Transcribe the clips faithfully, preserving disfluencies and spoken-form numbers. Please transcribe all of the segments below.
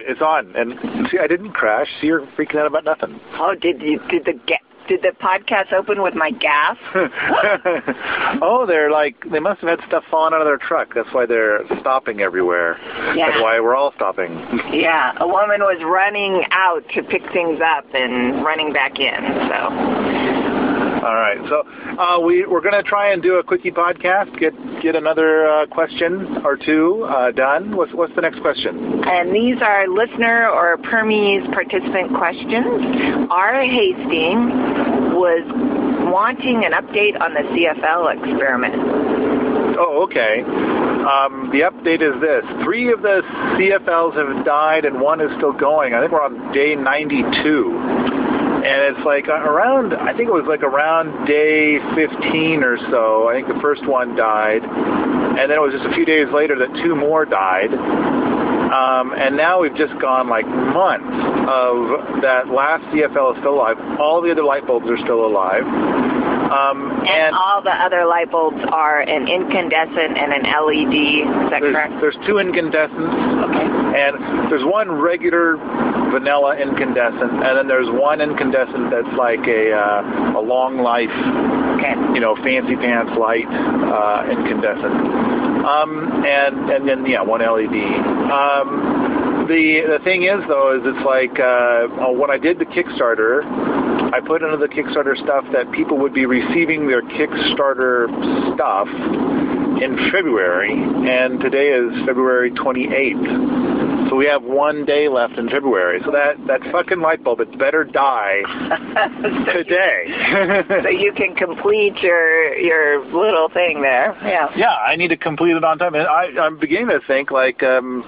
it's on. And see, I didn't crash. See, you're freaking out about nothing. Oh, did you? Did the ga- did the podcast open with my gas? Oh, they're like they must have had stuff falling out of their truck. That's why they're stopping everywhere. Yeah. That's why we're all stopping. Yeah, a woman was running out to pick things up and running back in. So. All right, so uh, we, we're going to try and do a quickie podcast, get get another uh, question or two uh, done. What's, what's the next question? And these are listener or Permies participant questions. R. Hastings was wanting an update on the C F L experiment. Oh, okay. Um, the update is this. Three of the C F Ls have died and one is still going. I think we're on day ninety-two. And it's like around, I think it was like around day fifteen or so, I think the first one died. And then it was just a few days later that two more died. Um, and now we've just gone like months of that last C F L is still alive. All the other light bulbs are still alive. Um, and, and all the other light bulbs are an incandescent and an L E D, is that there's, correct? There's two incandescents. Okay. And there's one regular vanilla incandescent, and then there's one incandescent that's like a uh, a long life, okay. you know, fancy pants light uh, incandescent. Um, and and then yeah, one L E D. Um, the the thing is though is it's like uh, when I did the Kickstarter, I put into the Kickstarter stuff that people would be receiving their Kickstarter stuff in February, and today is February twenty-eighth. So we have one day left in February. So that, that fucking light bulb, it better die so today. You, so you can complete your your little thing there. Yeah. Yeah, I need to complete it on time. And I, I'm beginning to think like, um,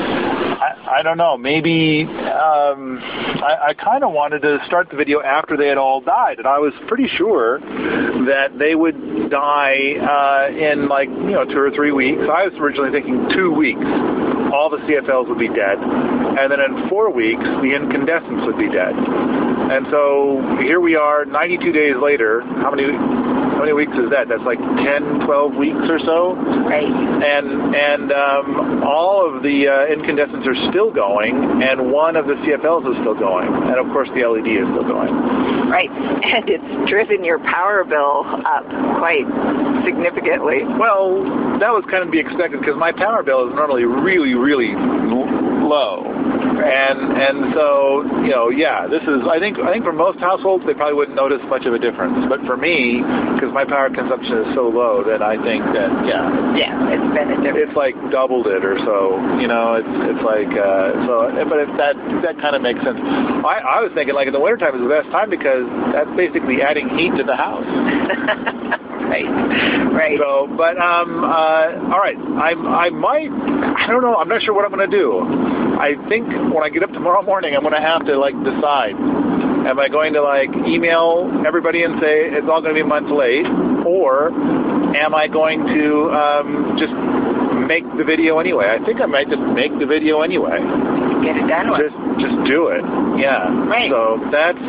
I, I don't know, maybe um, I, I kind of wanted to start the video after they had all died. And I was pretty sure that they would die uh, in like, you know, two or three weeks. I was originally thinking two weeks. All the C F Ls would be dead. And then in four weeks, the incandescents would be dead. And so here we are, ninety-two days later. How many how many weeks is that? That's like ten, twelve weeks or so. Right. And and um, all of the uh, incandescents are still going, and one of the C F Ls is still going. And, of course, the L E D is still going. Right. And it's driven your power bill up quite significantly. Well, that was kind of to be expected because my power bill is normally really, really low. And and so, you know, yeah, this is, I think, I think for most households, they probably wouldn't notice much of a difference. But for me, because my power consumption is so low, that I think that, yeah. Yeah, it's been a difference. It's like doubled it or so, you know, it's it's like, uh, so, but if that that kind of makes sense. I, I was thinking, like, in the wintertime is the best time because that's basically adding heat to the house. Right, right. So, but, um, uh, all right, I, I might, I don't know, I'm not sure what I'm going to do. I think when I get up tomorrow morning, I'm going to have to, like, decide. Am I going to, like, email everybody and say it's all going to be a month late? Or am I going to um, just make the video anyway? I think I might just make the video anyway. Get it done with. Just, just do it. Yeah. Right. So that's...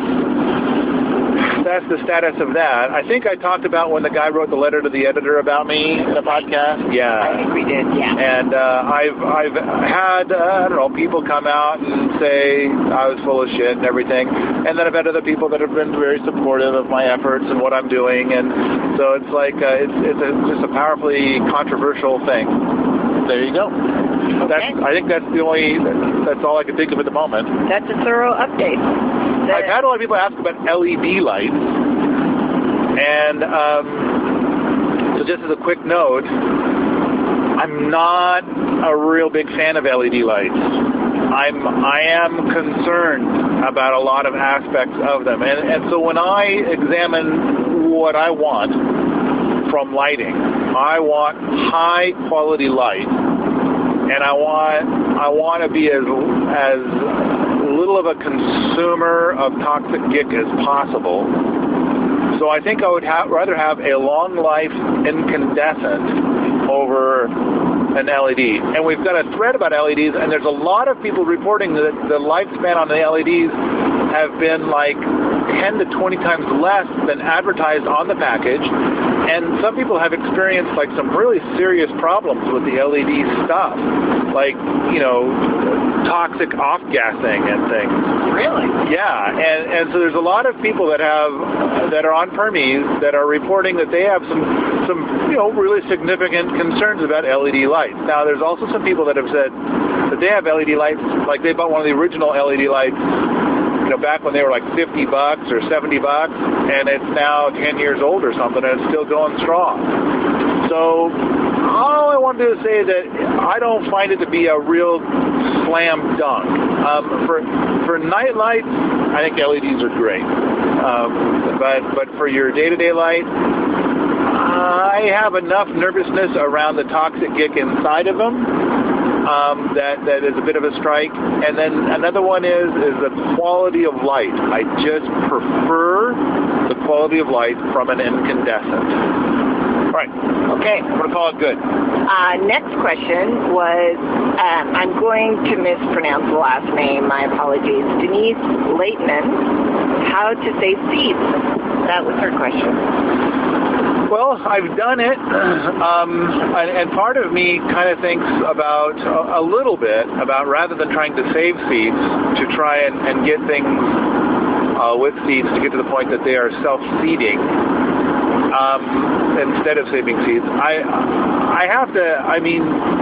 That's the status of that. I think I talked about when the guy wrote the letter to the editor about me in a podcast. Yeah. I think we did, yeah. And uh, I've I've had, uh, I don't know, people come out and say I was full of shit and everything. And then I've had other people that have been very supportive of my efforts and what I'm doing. And so it's like, uh, it's, it's a, just a powerfully controversial thing. There you go. Okay. That's, I think that's the only, that's all I can think of at the moment. That's a thorough update. The, I've had a lot of people ask about L E D lights. And um, so just as a quick note, I'm not a real big fan of L E D lights. I'm, I am concerned about a lot of aspects of them. And, and so when I examine what I want from lighting, I want high quality light. And I want I want to be as as little of a consumer of toxic gick as possible. So I think I would ha- rather have a long life incandescent over an L E D. And we've got a thread about L E Ds, and there's a lot of people reporting that the lifespan on the L E Ds have been like ten to twenty times less than advertised on the package. and some people have experienced like some really serious problems with the L E D stuff, like, you know, toxic off-gassing and things. Really? Yeah, and, and so there's a lot of people that have that are on Permies that are reporting that they have some some you know really significant concerns about L E D lights. Now, there's also some people that have said that they have L E D lights, like they bought one of the original L E D lights, you know, back when they were like fifty bucks or seventy bucks, and it's now ten years old or something, and it's still going strong. So all I wanted to say that I don't find it to be a real slam dunk. Um, for for night lights, I think L E Ds are great. Um, but but for your day-to-day light, I have enough nervousness around the toxic gick inside of them um, that that is a bit of a strike. And then another one is is the quality of light. I just prefer the quality of light from an incandescent. All right. Okay. I'm going to call it good. Uh, next question was, um, I'm going to mispronounce the last name. My apologies. Denise Leighton. How to save seeds? That was her question. Well, I've done it, um, and, and part of me kind of thinks about a, a little bit about rather than trying to save seeds, to try and, and get things uh, with seeds to get to the point that they are self-seeding. Um, instead of saving seeds. I I have to, I mean,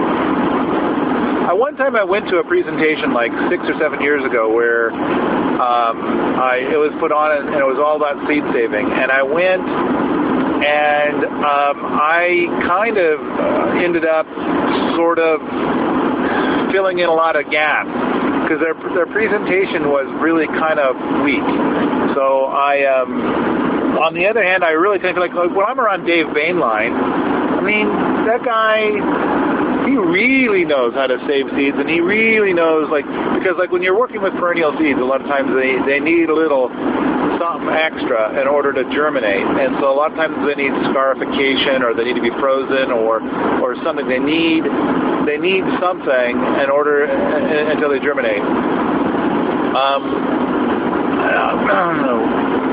I, one time I went to a presentation like six or seven years ago where um, I, it was put on and, and it was all about seed saving. And I went and um, I kind of ended up sort of filling in a lot of gaps because their, their presentation was really kind of weak. So I... Um, On the other hand, I really think like, like when I'm around Dave Bainline, I mean, that guy, he really knows how to save seeds, and he really knows, like, because like when you're working with perennial seeds, a lot of times they, they need a little something extra in order to germinate, and so a lot of times they need scarification, or they need to be frozen, or or something. They need they need something in order uh, until they germinate. Um, I don't know.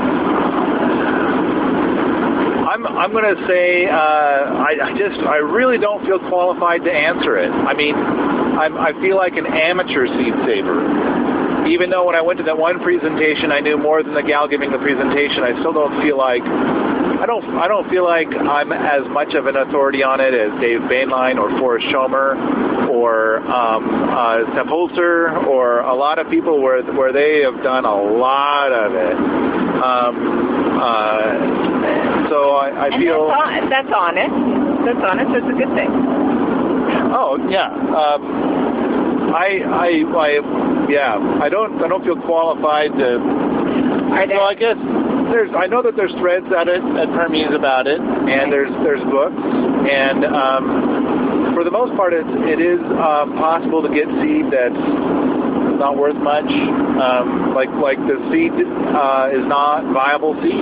I'm I'm going to say uh, I, I just I really don't feel qualified to answer it. I mean, I'm, I feel like an amateur seed saver. Even though when I went to that one presentation, I knew more than the gal giving the presentation, I still don't feel like I don't I don't feel like I'm as much of an authority on it as Dave Bainline or Forrest Schomer or um, uh, Sepp Holzer or a lot of people where where they have done a lot of it. Um, uh, So I, I and feel that's, that's honest. That's honest. That's a good thing. Oh yeah. Um, I I I yeah. I don't I don't feel qualified to. Are there? Well, I guess there's. I know that there's threads at it at Permies about it, and there's there's books, and um, for the most part, it it is um, possible to get seed that's not worth much. Um, like like the seed uh, is not viable seed.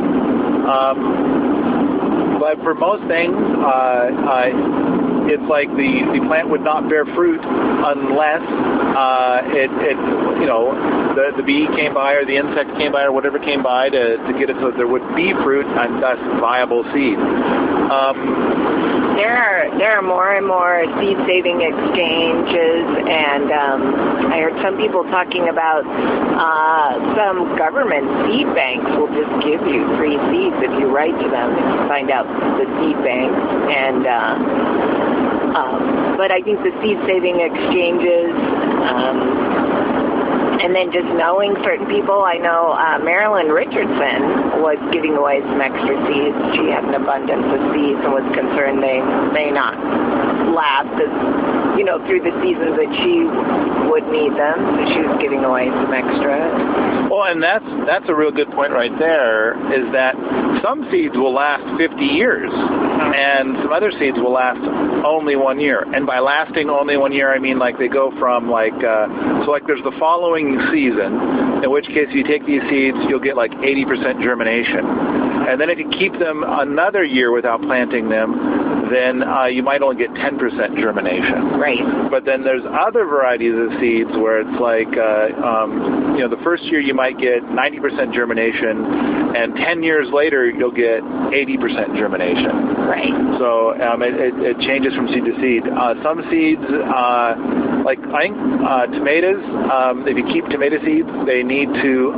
Um, but for most things, uh, uh, it's like the, the plant would not bear fruit unless uh, it, it, you know, the, the bee came by or the insect came by or whatever came by to, to get it so that there would be fruit and thus viable seed. Um, There are there are more and more seed saving exchanges, and um, I heard some people talking about uh, some government seed banks will just give you free seeds if you write to them and find out the seed bank. And uh, um, but I think the seed saving exchanges. Um, And then just knowing certain people, I know uh, Marilyn Richardson was giving away some extra seeds. She had an abundance of seeds and was concerned they may not last as, you know, through the seasons that she would need them. So she was giving away some extra. Well, and that's that's a real good point right there, is that some seeds will last fifty years, and some other seeds will last only one year. And by lasting only one year, I mean like they go from like, uh, so like there's the following season, in which case you take these seeds, you'll get like eighty percent germination. And then if you keep them another year without planting them, then uh, you might only get ten percent germination. Right. But then there's other varieties of seeds where it's like, uh, um, you know, the first year you might get ninety percent germination, and ten years later you'll get eighty percent germination. Right. So um, it, it, it changes from seed to seed. Uh, some seeds, uh, like I think uh, tomatoes, um, if you keep tomato seeds, they need to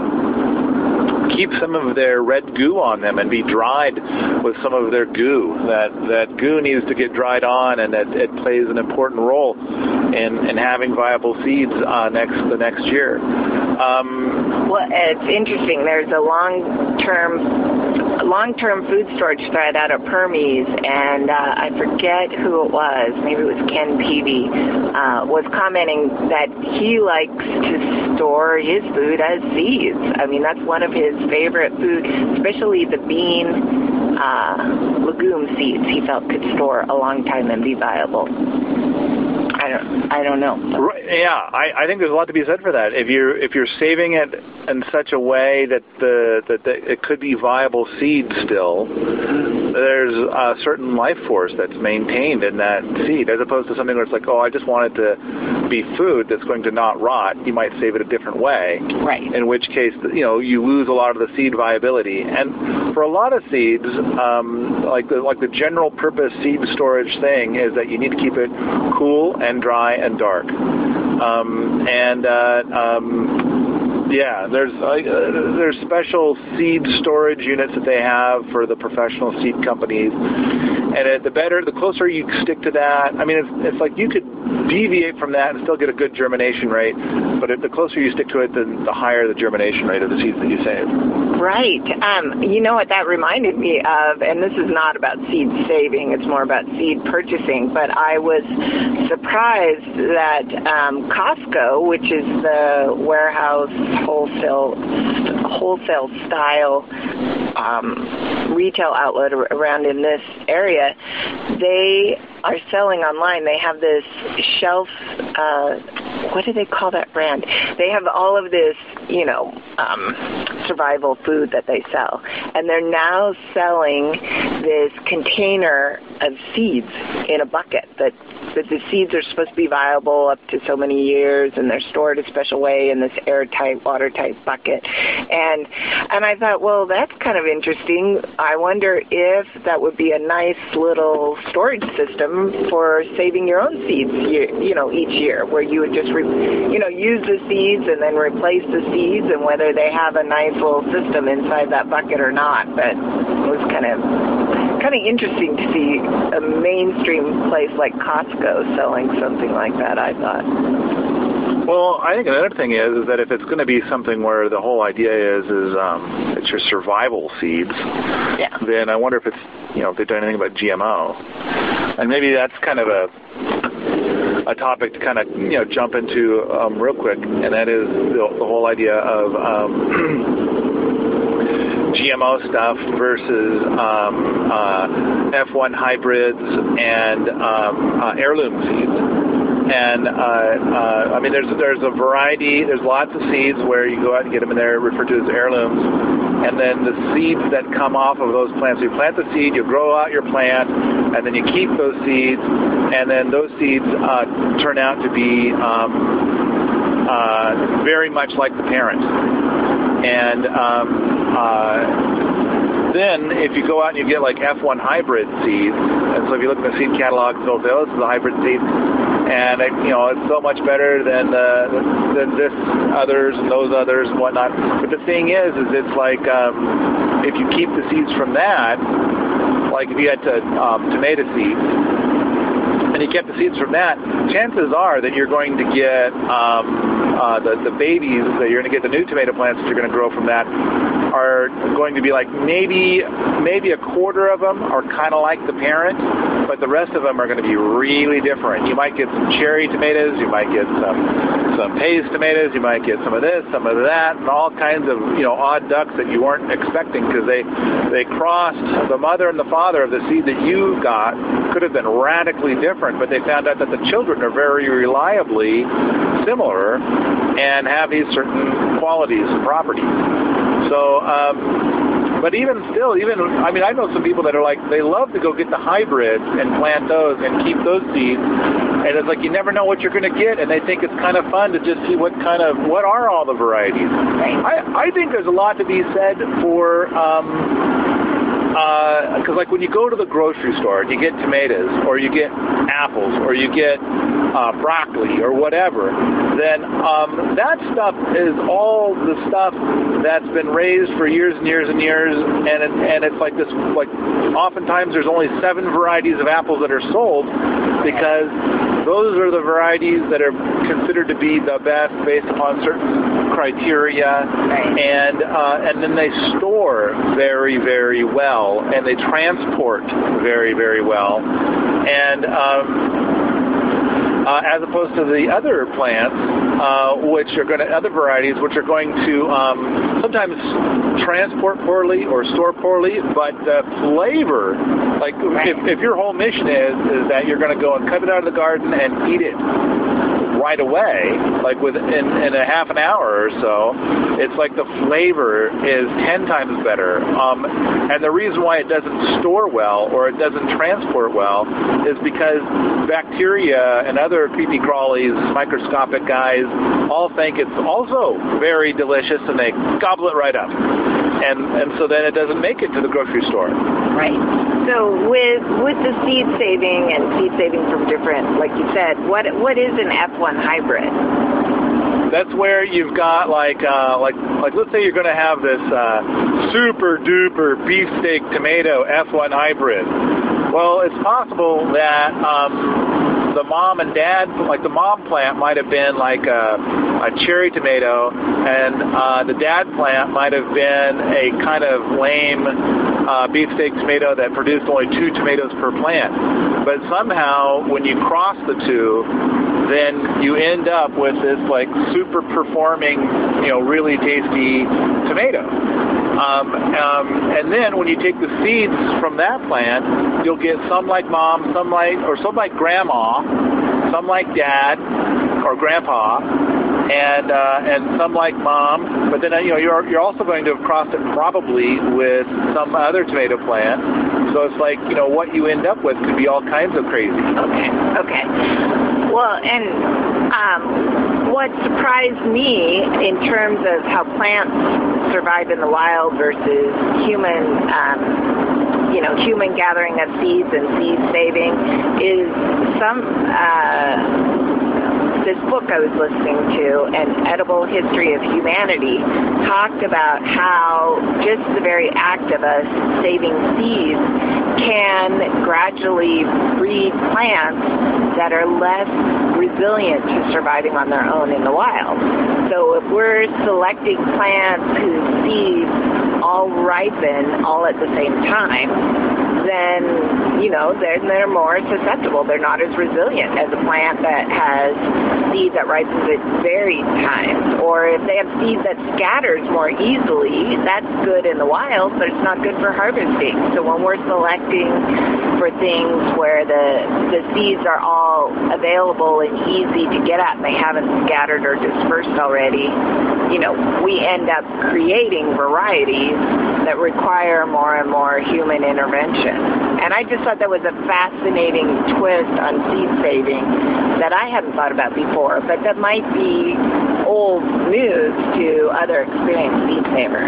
um, keep some of their red goo on them and be dried with some of their goo. That that goo needs to get dried on, and it, it plays an important role in, in having viable seeds uh, next the next year. Um, well, it's interesting. There's a long-term long-term food storage thread out of Permies, and uh, I forget who it was. Maybe it was Ken Peavy, uh, was commenting that he likes to store his food as seeds. I mean, that's one of his favorite food, especially the bean uh, legume seeds he felt could store a long time and be viable. I don't. I don't know. Right, yeah, I, I think there's a lot to be said for that. If you're if you're saving it in such a way that the that the, it could be viable seed still, there's a certain life force that's maintained in that seed, as opposed to something where it's like, oh, I just want it to be food that's going to not rot. You might save it a different way. Right. In which case, you know, you lose a lot of the seed viability. And for a lot of seeds, um, like the like the general purpose seed storage thing is that you need to keep it cool and dry and dark. Um, and uh, um, yeah, there's uh, there's special seed storage units that they have for the professional seed companies. And it, the better, the closer you stick to that. I mean, it's, it's like you could deviate from that and still get a good germination rate. But if the closer you stick to it, then the higher the germination rate of the seeds that you save. Right. Um, you know what that reminded me of, and this is not about seed saving, it's more about seed purchasing, but I was surprised that um, Costco, which is the warehouse wholesale wholesale style um, retail outlet around in this area, they are selling online. They have this shelf, uh, what do they call that brand? They have all of this, you know, um, survival food that they sell. And they're now selling this container of seeds in a bucket that, that the seeds are supposed to be viable up to so many years, and they're stored a special way in this airtight, watertight bucket. And and I thought, well, that's kind of interesting. I wonder if that would be a nice little storage system for saving your own seeds, you, you know, each year, where you would just, re, you know, use the seeds and then replace the seeds, and whether they have a nice little system inside that bucket or not. But it was kind of kind of interesting to see a mainstream place like Costco selling something like that, I thought. Well, I think another thing is, is that if it's going to be something where the whole idea is is um, it's your survival seeds, yeah. then I wonder if it's, you know, if they've done anything about G M O. And maybe that's kind of a a topic to kind of, you know, jump into um, real quick, and that is the, the whole idea of um, G M O stuff versus um, uh, F one hybrids and um, uh, heirloom seeds. And, uh, uh, I mean, there's there's a variety, there's lots of seeds where you go out and get them and they're referred to as heirlooms. And then the seeds that come off of those plants, you plant the seed, you grow out your plant, and then you keep those seeds, and then those seeds uh, turn out to be um, uh, very much like the parent. And um, uh, then if you go out and you get like F one hybrid seeds, and so if you look at the seed catalog, they'll say, oh, this is a hybrid seed. And, it, you know, it's so much better than uh, than this others and those others and whatnot. But the thing is, is it's like um, if you keep the seeds from that, like if you had to, um, tomato seeds, and you kept the seeds from that, chances are that you're going to get um, uh, the, the babies, that you're going to get the new tomato plants that you're going to grow from that are going to be like maybe maybe a quarter of them are kind of like the parent, but the rest of them are going to be really different. You might get some cherry tomatoes, you might get some some Pace tomatoes, you might get some of this, some of that, and all kinds of, you know, odd ducks that you weren't expecting, because they they crossed the mother and the father of the seed that you got could have been radically different, but they found out that the children are very reliably similar and have these certain qualities and properties. So, um, but even still, even, I mean, I know some people that are like, they love to go get the hybrids and plant those and keep those seeds And it's like you never know what you're going to get, and they think it's kind of fun to just see what kind of, what are all the varieties. Right. I, I think there's a lot to be said for, um, because uh, like when you go to the grocery store and you get tomatoes, or you get apples, or you get uh, broccoli, or whatever, then um, that stuff is all the stuff that's been raised for years and years and years, and it, and it's like this, like oftentimes there's only seven varieties of apples that are sold, because those are the varieties that are considered to be the best based upon certain criteria, right. and uh, and then they store very, very well, and they transport very, very well, and um, uh, as opposed to the other plants, uh, which are going to other varieties, which are going to um, sometimes transport poorly or store poorly, but the flavor, like right. if, if your whole mission is is that you're going to go and cut it out of the garden and eat it right away, like within in a half an hour or so, it's like the flavor is ten times better. Um, and the reason why it doesn't store well or it doesn't transport well is because bacteria and other creepy crawlies, microscopic guys, all think it's also very delicious, and they gobble it right up. And and so then it doesn't make it to the grocery store. Right. So with with the seed saving and seed saving from different, like you said, what what is an F one hybrid? That's where you've got like uh, like like let's say you're going to have this uh, super duper beefsteak tomato F one hybrid. Well, it's possible that um, the mom and dad, like the mom plant might have been like a, a cherry tomato, and uh, the dad plant might have been a kind of lame uh, beefsteak tomato that produced only two tomatoes per plant. But somehow, when you cross the two, then you end up with this like super performing, you know, really tasty tomato. Um, um, and then when you take the seeds from that plant, you'll get some like mom, some like, or some like grandma, some like dad or grandpa, and uh, and some like mom. But then you know you're you're also going to have crossed it probably with some other tomato plant. So it's like, you know, what you end up with could be all kinds of crazy. Okay. Okay. Well, and um, what surprised me in terms of how plants survive in the wild versus human, um, you know, human gathering of seeds and seed saving is some. Uh, This book I was listening to, An Edible History of Humanity, talked about how just the very act of us saving seeds can gradually breed plants that are less resilient to surviving on their own in the wild. So if we're selecting plants whose seeds all ripen all at the same time, then, you know, they're, they're more susceptible. They're not as resilient as a plant that has seed that ripens at varied times. Or if they have seed that scatters more easily, that's good in the wild, but it's not good for harvesting. So when we're selecting for things where the, the seeds are all available and easy to get at and they haven't scattered or dispersed already, you know, we end up creating varieties that require more and more human intervention. And I just thought that was a fascinating twist on seed saving that I hadn't thought about before, but that might be old news to other experienced seed savers.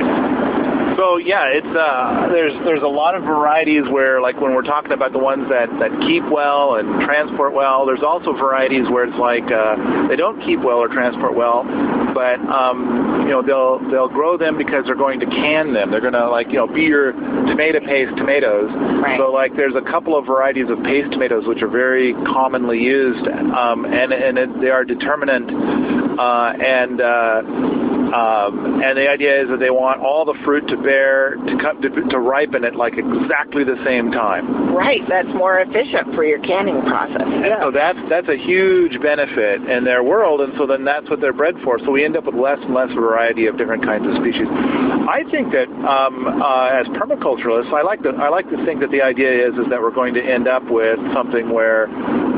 So yeah, it's uh, there's there's a lot of varieties where, like when we're talking about the ones that, that keep well and transport well, there's also varieties where it's like uh, they don't keep well or transport well, but um, you know they'll they'll grow them because they're going to can them. They're going to like you know be your tomato paste tomatoes. Right. So like there's a couple of varieties of paste tomatoes which are very commonly used, um, and and it, they are determinant uh, and. Uh, Um, and the idea is that they want all the fruit to bear, to, cut, to, to ripen at like exactly the same time. Right, that's more efficient for your canning process. Yeah. So that's that's a huge benefit in their world, and so then that's what they're bred for. So we end up with less and less variety of different kinds of species. I think that um, uh, as permaculturalists, I like to I like to think that the idea is is that we're going to end up with something where.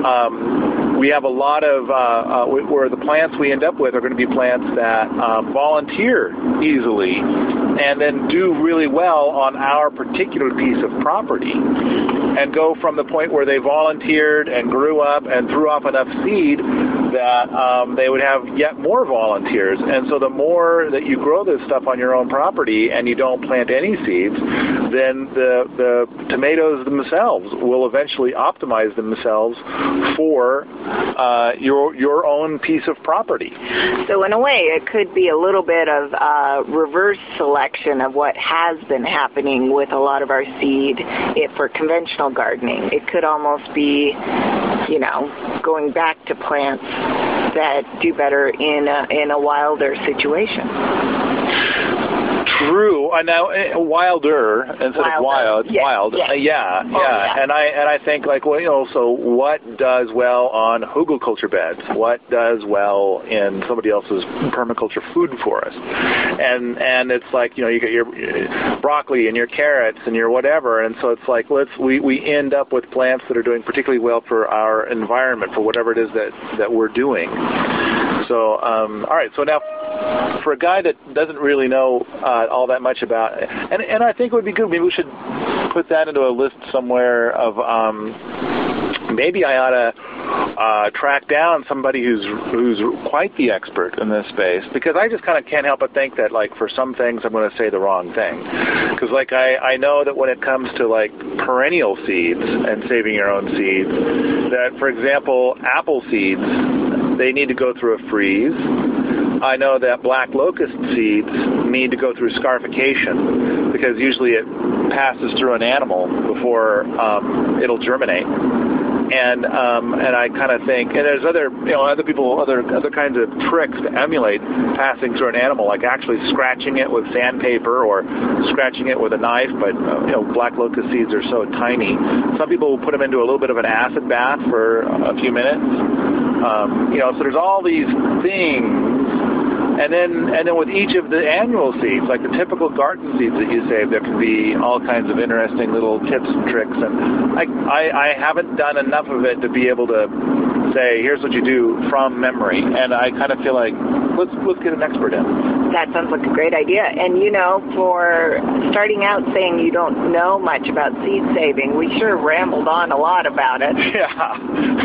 Um, We have a lot of, uh, uh, where the plants we end up with are going to be plants that um, volunteer easily and then do really well on our particular piece of property. and go from the point where they volunteered and grew up and threw off enough seed that um, they would have yet more volunteers. And so the more that you grow this stuff on your own property and you don't plant any seeds, then the, the tomatoes themselves will eventually optimize themselves for uh, your your own piece of property. So in a way, it could be a little bit of uh, reverse selection of what has been happening with a lot of our seed it, for conventional gardening. It could almost be, you know, going back to plants that do better in a, in a wilder situation. True. Uh, now, uh, wilder instead wilder. of wild. Yes. Wild. Yes. Uh, yeah, Oh, yeah. yeah. And I and I think like, well, you know, so what does well on hugelkultur beds? What does well in somebody else's permaculture food forest? And and it's like, you know, you get your broccoli and your carrots and your whatever, and so it's like let's we, we end up with plants that are doing particularly well for our environment, for whatever it is that that we're doing. So, um, all right. So now, for a guy that doesn't really know uh, all that much about, and and I think it would be good. Maybe we should put that into a list somewhere of. Um, maybe I ought to uh, track down somebody who's who's quite the expert in this space, because I just kind of can't help but think that, like, for some things I'm going to say the wrong thing. Because, like, I, I know that when it comes to, like, perennial seeds and saving your own seeds, that, for example, apple seeds, they need to go through a freeze. I know that black locust seeds need to go through scarification, because usually it passes through an animal before um, it'll germinate. And um, and I kind of think, and there's other, you know, other people, other other kinds of tricks to emulate passing through an animal, like actually scratching it with sandpaper or scratching it with a knife. But uh, you know, black locust seeds are so tiny. Some people will put them into a little bit of an acid bath for a few minutes. Um, you know, so there's all these things. And then, and then with each of the annual seeds, like the typical garden seeds that you save, there can be all kinds of interesting little tips and tricks. And I, I, I haven't done enough of it to be able to say, here's what you do from memory. And I kind of feel like, let's let's get an expert in. That sounds like a great idea. And, you know, for starting out saying you don't know much about seed saving, we sure rambled on a lot about it. Yeah.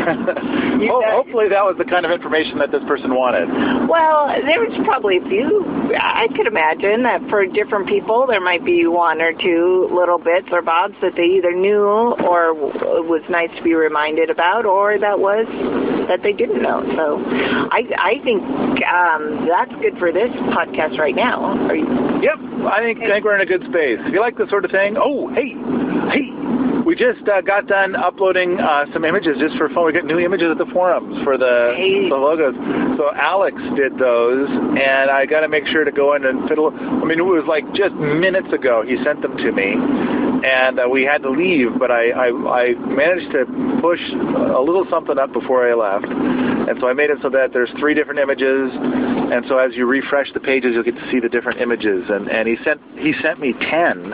Well, hopefully that was the kind of information that this person wanted. Well, there was probably a few. I could imagine that for different people, there might be one or two little bits or bobs that they either knew or was nice to be reminded about, or that was that they didn't know. So I, I think um, that's good for this podcast right now. Are you? Yep, I think, I think we're in a good space. If you like this sort of thing, oh, hey, hey. We just uh, got done uploading uh, some images just for fun. We got new images at the forums for the, hey. the logos. So Alex did those, and I got to make sure to go in and fiddle. I mean, it was like just minutes ago he sent them to me, and uh, we had to leave, but I, I, I managed to push a little something up before I left. And so I made it so that there's three different images, and so as you refresh the pages, you'll get to see the different images. And, and he sent he sent me ten,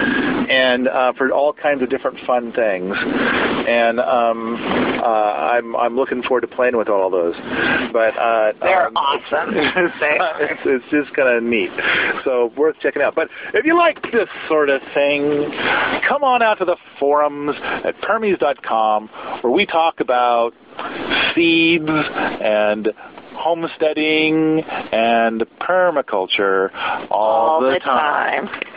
and uh, for all kinds of different fun things. And um, uh, I'm I'm looking forward to playing with all those. But uh, they're um, awesome. It's, it's, it's just kind of neat, so worth checking out. But if you like this sort of thing, come on out to the forums at permies dot com, where we talk about seeds and homesteading and permaculture all, all the the time. time.